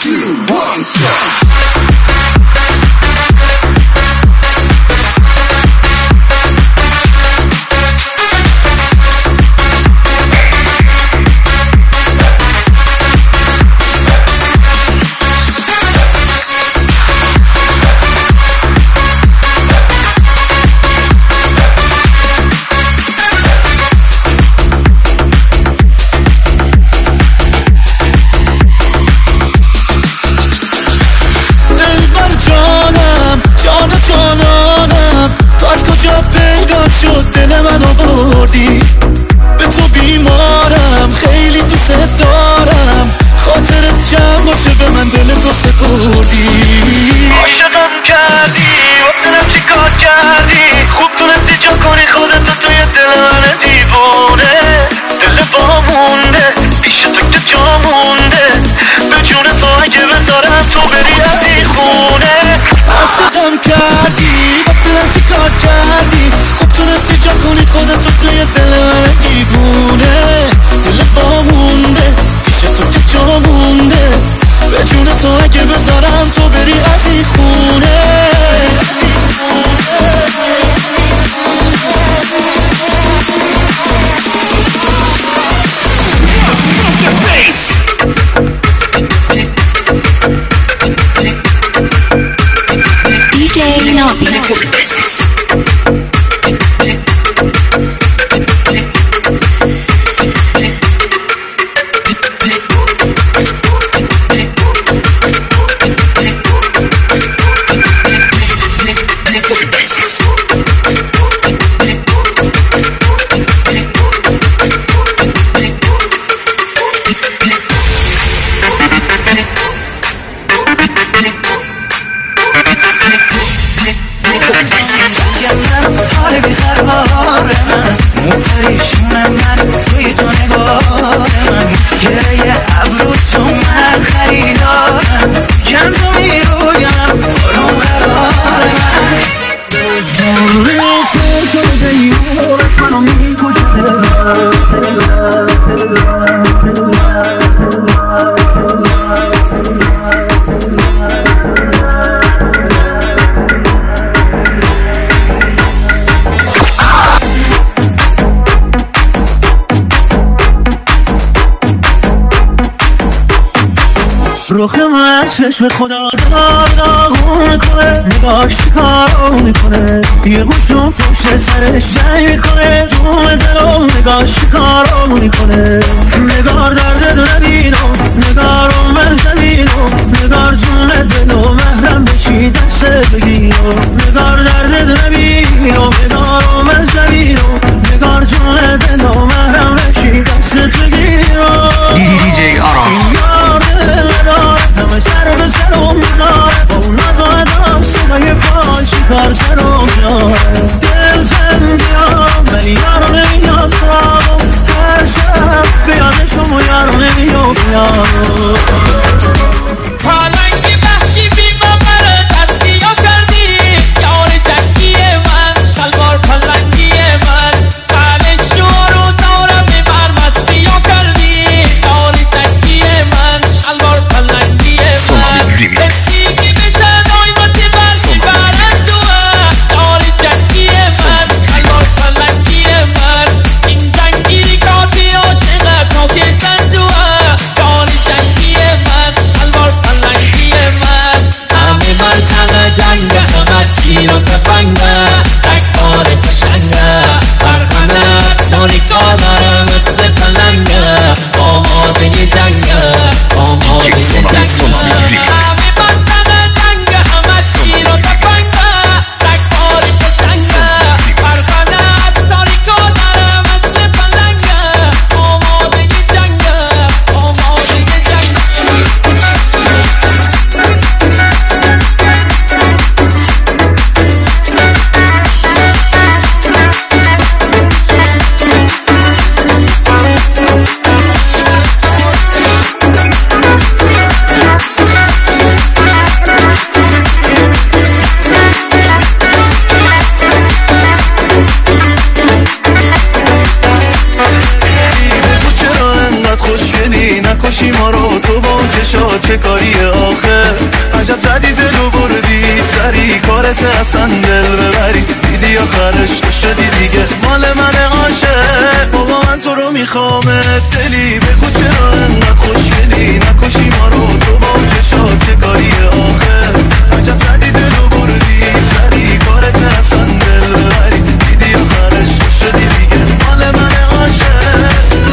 به تو بیمارم، خیلی دوست دارم، خاطرت جمع باشه به من دل تو سپردی. عاشقم کردی، وقتم چی کار کردی، خوب تونستی جا کنی خودتو توی دل من دیوونه. دل با مونده پیش تو که جا مونده، به جون تو اگه بذارم تو بری از این خونه. عاشقم کردی، وقتم چی کار کردی، خوب تونستی جا کنی خودتو توی دل من دیوونه. دل با مونده پیش تو که جا مونده، به جون تو اگه بذارم تو بری از این خونه. DJ Nobby. حال بیقرار من پریشونم من توی تو نگاه من، گره ابرو تو من خریدارم، کم تو میرویم برون قرار من. زمین سر شده یورش منو میکشه رخ من چشم خدا داغون میکنه، نگاش کارو میکنه، یه گوشم پشت سرش سعی میکنه، جون دلم نگاش کارو میکنه. نگار درد نبینم، نگارم من زمینم، نگار جون دلو محرم بشی دست بگیرم. نگار درد نبینم، نگارم من زمینم، نگار جون دلو محرم بشی دست بگیرم. DJ Aras. همه سر به سرم میذاره، با اون نقادم صدای پای شکار سرم میاره. دل فندیام ولی یارو نمیاد سرم، هر شب بیادشم و یارو نمیاد بیارم. چه کاریه آخه عجب زدی دلو بردی سری کارت اصلا دل ببری دیدی آخرش تو شدی دیگه مال من عاشق بابا من تو رو میخوامت دلی بگو چرا انقدر خوشگلی نکشی ما رو تو با چشات چه کاریه آخه عجب زدی دلو بردی سری کارت اصلا دل ببری دیدی آخرش تو شدی دیگه مال من عاشق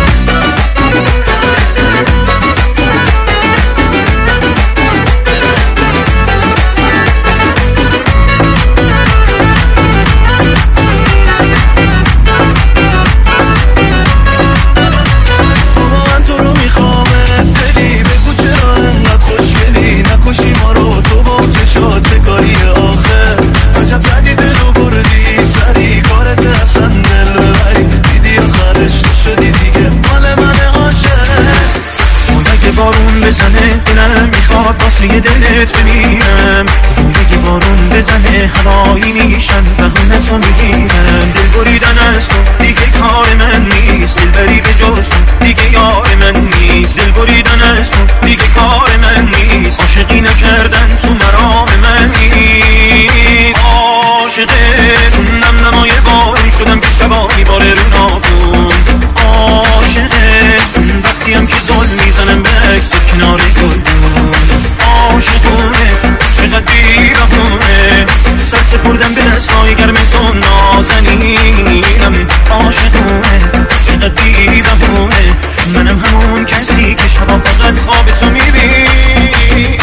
نکشی ما رو تو با چشات چه کاریه آخه عجب زدی دلو بردی سری کارت اصلا دل ببری دیدی آخرش تو شدی دیگه مال من عاشق اگه بارون بزنه دلم میخواد واسه دلت بمیرم اگه بارون بزنه هوایی میشم بهونتو میگیرم دل بریدن از تو دیگه کار من نیست دل بری به جز تو دیگه یار من نیست دل بریدن از تو دیگه کار من نیست عاشقی نکردن تو مرام من نیست عاشقت نم نمای بارون شدم که شبا میباره رو نابون عاشقت وقتی هم که زل میزنم به عکست کنار گلدون عاشقونه چقدر بیرحونه سر سپردم به دستای گرم تو نازنینم عاشقونه چقدر بیرحونه منم همون کسی که شبا فقط خواب تو میبینم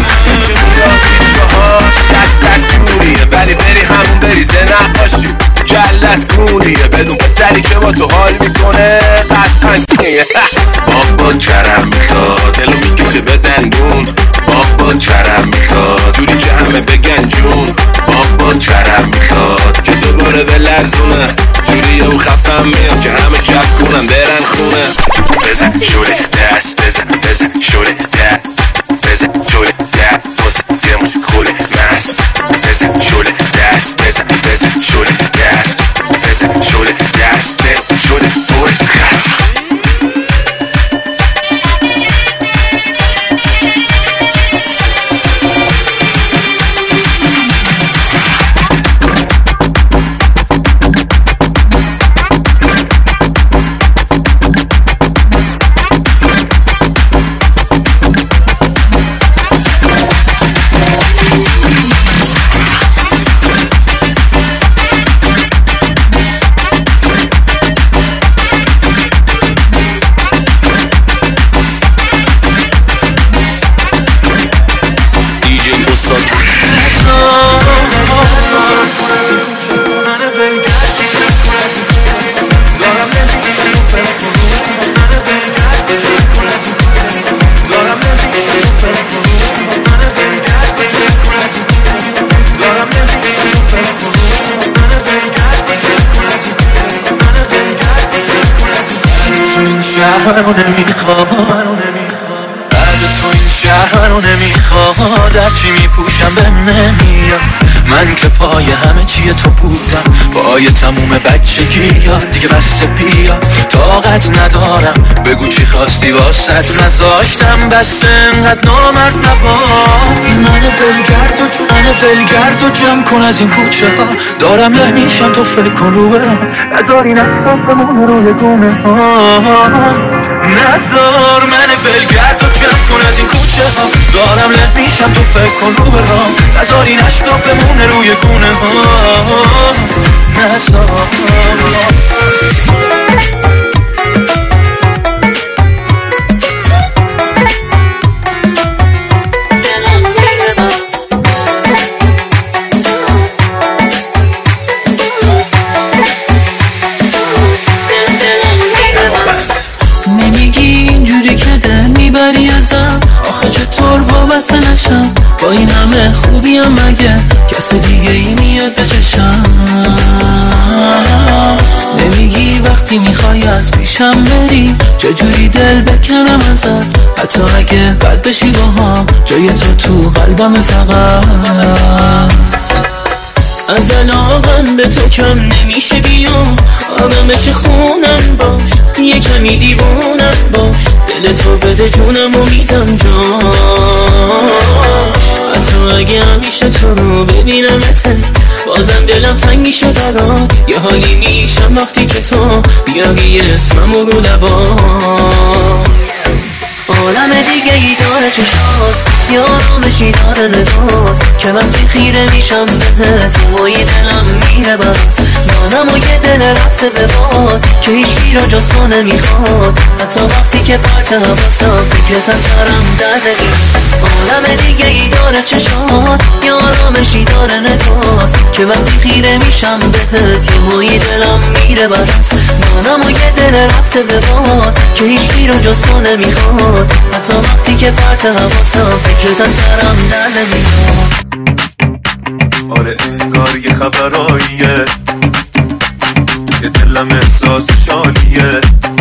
دوریه ولی بری همون بریزه نقاشی جلت گولیه بدون پسری که با تو حال میکنه قطعا بابا کرم میخواد دلو میکشه به دندون بابا کرم میخواد جوری که همه بگن جون بابا کرم میخواد که دوباره به لرزونه جوری او خفم میاد که همه کف کنم برن خونه بزن شوره دست بزن شوره دست بزن شوره دست بزن دموش خوله مست بزن شوره دست بزن شوره دست بزن شوره دست بزن شوره بوره خست شهر رو نمیخواد بعد تو این شهر رو نمیخواد هرچی میپوشم بهم نمیاد من که پای همه چیه تو بودم پای تموم بچگی ها دیگه بسته بیا طاقت ندارم بگو چی خواستی واسط نذاشتم بس انقدر نامرد نبا من فلگرد و جمع کن از این کوچه ها دارم نمیشم تو فکر کن رو برم نداری نستان بمونه روی گونه ها نذار من فلگرد و جمع کن از این کوچه ها دارم نمیشم تو فکر کن رو برم نذاری نشتا بمونه روی گونه ها نذار میبری ازم آخه چطور وابسته نشم با این همه خوبیم مگه کس دیگه ای میاد به چشم نمیگی وقتی میخوای از پیشم بری چجوری دل بکنم ازت حتی اگه بد بشی با هم جای تو قلبم فقط از علاقم به تو کم نمیشه بیام، آدمش خونم باش، یه کمی دیوونم باش، دل تو بده جونم و میدم جاش. حتی اگه همیشه تو رو ببینمته بازم دلم تنگ میشه برات، یه حالی میشم وقتی که تو بیاری اسمم رو لبات. عالم دیگه ای داره چشات، یه آرامشی داره نگات که وقتی خیره میشم بهت یه دلم میره برات. منم و یه دل رفته به باد که هیچکی را جز تو نمیخواد، حتی وقتی که پرت حواسم فکرت از سرم در نمیاد. عالم دیگه ای داره چشات، یه آرامشی داره نگات که وقتی خیره میشم بهت یه دلم میره برات. منم و یه دل رفته به باد که هیچکی را جز تو نمیخواد، حتی وقتی که پرت حواسم فکرت از سرم در نمیاد. آره انگار یه خبراییه که دلم احساس شالیه،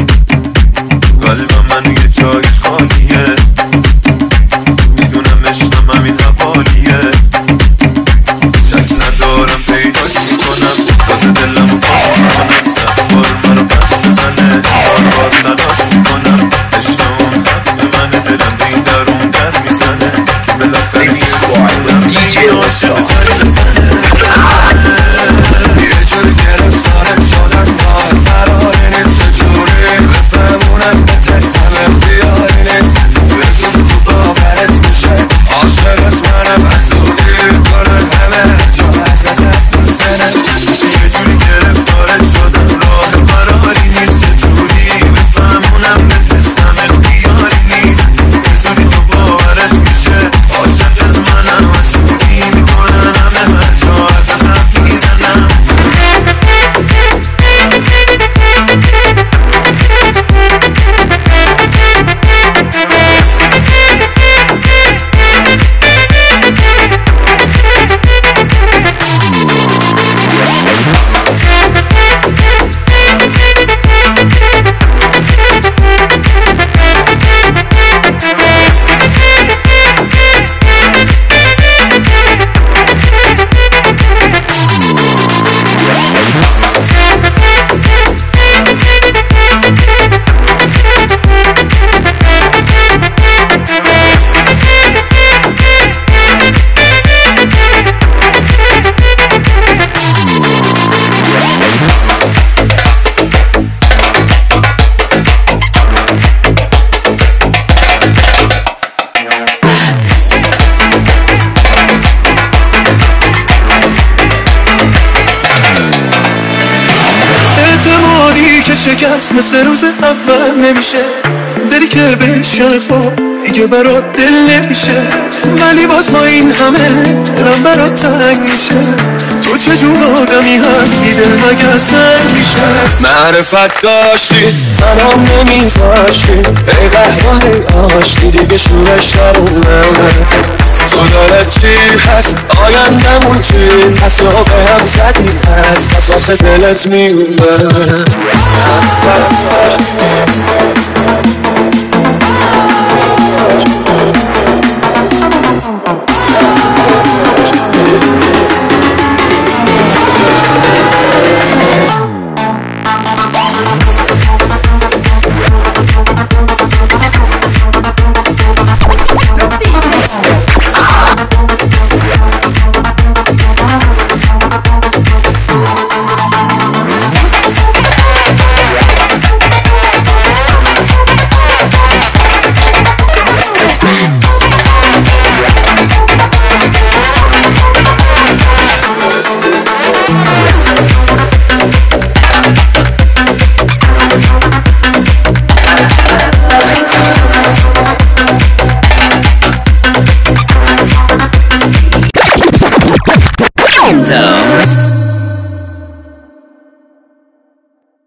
قلبم منو یه جایش خالیه، میدونم عشقم همین حوالیه، شک ندارم پیداش میکنم، تازه دلمو فاش میکنم، 100 بار منو پس بزنه، بار تلاش میکنم، عشق اون خط به من دلم بین درون در میزنه که بالاخره یه کنم عاشق سری بزنه. یه جور گرفتارت شدم باید فراره نیست، چجوری بفهمونم بتستم اختیاری نیست، بزن تو باورت میشه عاشقت منم، حسودی میکنه همه جا ازت حرف میزنه. یه جوری گرفتارت شدم راه فراری نیست، چجوری بفهمونم بتستم اختیاری نیست، بزن تو باورت میشه عاشقت منم، حسودی میکنن همه هر جا ازت حرف میزنم. شکست مثل روز اول نمیشه، دلی که بهش خب دیگه برات دل نمیشه، ولی باز با این همه دلم برات تنگ میشه. تو چجور آدمی هستی دل مگه سنگ میشه؟ معرفت داشتی تنام نمیذاشتی، ای قهرمان ای آشتی دیگه شورش نمونه. تو دارت چی هست آیندمون چی هست، یا به هم زدی هست پس آخه دلت میونه. So